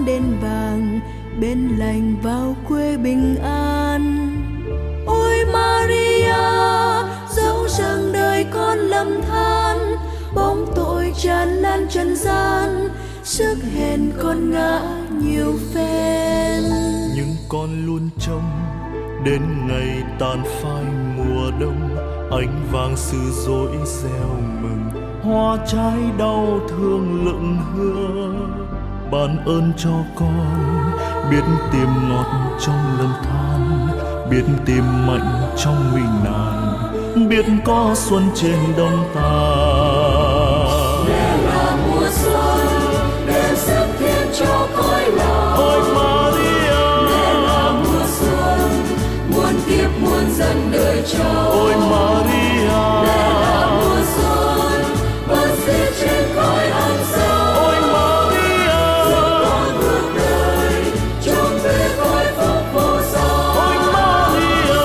đền vàng, bên lành vào quê bình an. Ôi Maria, dẫu rằng đời con lầm than, bóng tội tràn lan trần gian, sức hèn con ngã nhiều phen. Nhưng con luôn trông đến ngày tàn phai mùa đông, ánh vàng sự dối gieo mừng, hoa trái đau thương lựng hương. Ban ơn cho con biết tìm ngọt trong lầm than, biết tìm mạnh trong nguy nan, biết có xuân trên đông ta. Mẹ là mùa xuân đem sức thêm cho cõi lòng. Ôi Maria, mẹ là mùa xuân muôn kiếp muôn dân đời cho. ôi Maria, mẹ là mùa xuân bớt diệt trên cõi âm sâu. ôi Maria, giúp con bước đời trốn về cõi phúc vô song. ôi Maria.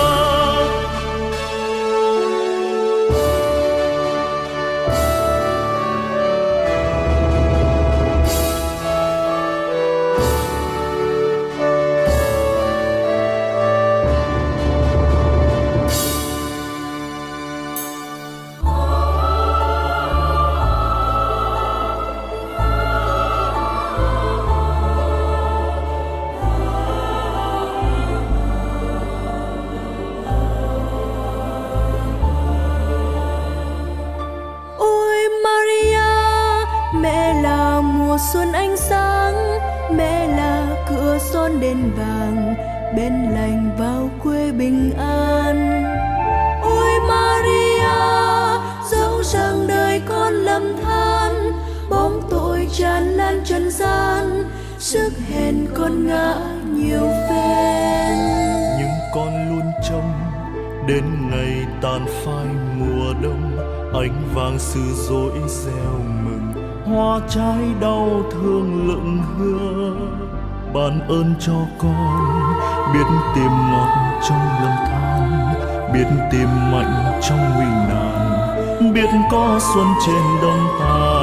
Ôi Maria, mẹ là mùa xuân ánh sáng, mẹ là cửa son đền vàng, bên lành vào quê bình an. Ôi Maria, dẫu rằng đời con lầm than, bóng tội tràn lan trần gian, sức hèn con ngã nhiều phen. Nhưng con luôn trông đến ngày tàn phai mùa đông, ánh vàng sự dối gieo mừng, hoa trái đau thương lựng hương. Ban ơn cho con biết tìm ngọt trong lầm than, biết tìm mạnh trong nguy nan, biết có xuân trên đông ta.